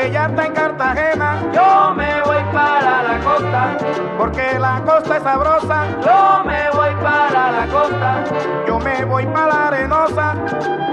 ella está en Cartagena. Yo me voy para la costa, Porque la costa es sabrosa. yo me voy para la costa. Yo me voy para la arenosa.